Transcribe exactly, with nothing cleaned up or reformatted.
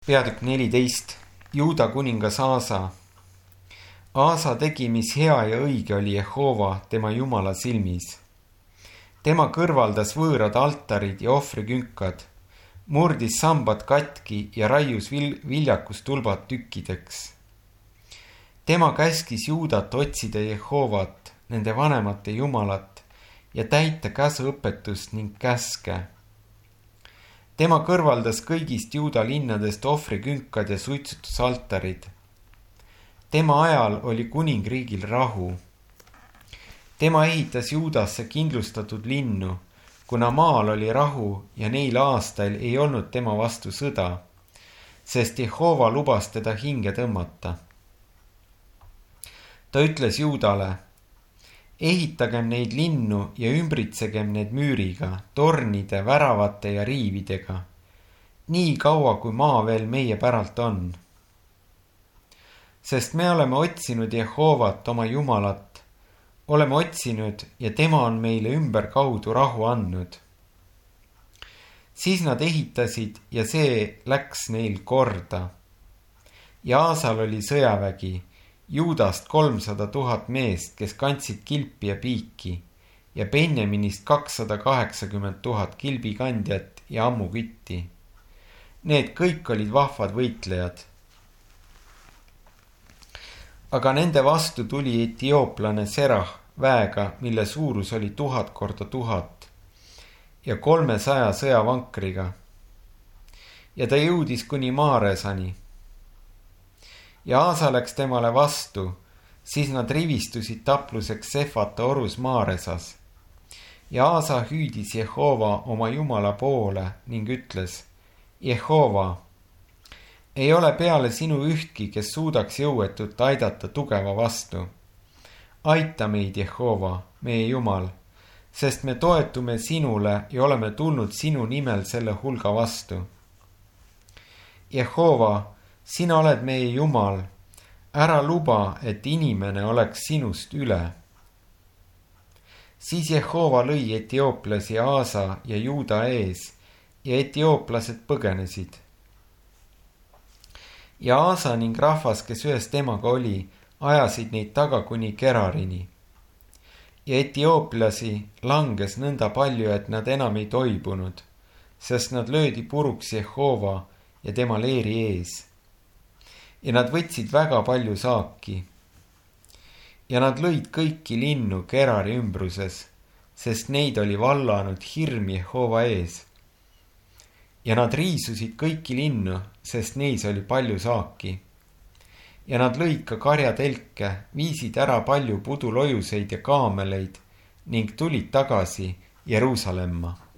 Peatükk neliteist. Juuda kuningas Aasa. Aasa tegi, mis hea ja õige oli Jehova, tema Jumala silmis. Tema kõrvaldas võõrad altarid ja ohvrikünkad, murdis sambad katki ja raius vil- viljakustulbad tükkideks. Tema käskis Juudat otsida Jehovat, nende vanemate Jumalat, ja täita käsuõpetust ning käske. Tema kõrvaldas kõigist Juuda linnadest ohvrikünkad ja suitsutusaltarid. Tema ajal oli kuningriigil rahu. Tema ehitas Juudasse kindlustatud linnu, kuna maal oli rahu ja neil aastail ei olnud tema vastu sõda, sest Jehova lubas teda hinge tõmmata. Ta ütles Juudale: ehitagem neid linnu ja ümbritsegem need müüriga, tornide, väravate ja riividega, nii kaua kui maa veel meie päralt on. Sest me oleme otsinud Jehovat, oma Jumalat, oleme otsinud ja tema on meile ümberkaudu rahu andnud. Siis nad ehitasid ja see läks neil korda. Ja Aasal oli sõjavägi, Juudast kolmsada tuhat meest, kes kandsid kilpi ja piiki, ja Benjaminist kakssada kaheksakümmend tuhat kilbikandjat ja ammukütti. Need kõik olid vahvad võitlejad. Aga nende vastu tuli etiooplane Serah väega, mille suurus oli tuhat korda tuhat ja kolmesaja sõjavankriga. Ja ta jõudis kuni Maaresani. Ja Aasa läks temale vastu, siis nad rivistusid tapluseks Sefata orus Maaresas. Ja Aasa hüüdis Jehova oma Jumala poole ning ütles: Jehova, ei ole peale sinu ühtki, kes suudaks jõuetut aidata tugeva vastu. Aita meid, Jehova, meie Jumal, sest me toetume sinule ja oleme tulnud sinu nimel selle hulga vastu. Jehova, sina oled meie Jumal, ära luba, et inimene oleks sinust üle. Siis Jehova lõi etiooplasi Aasa ja Juuda ees ja etiooplased põgenesid. Ja Aasa ning rahvas, kes ühes temaga oli, ajasid neid taga kuni Gerarini. Ja etiooplasi langes nõnda palju, et nad enam ei toibunud, sest nad löödi puruks Jehova ja tema leeri ees. Ja nad võtsid väga palju saaki. Ja nad lõid kõiki linnu Gerari ümbruses, sest neid oli vallanud hirm Jehova ees. Ja nad riisusid kõiki linnu, sest neis oli palju saaki. Ja nad lõid ka karjatelke, viisid ära palju pudulojuseid ja kaameleid ning tulid tagasi Jeruusalemma.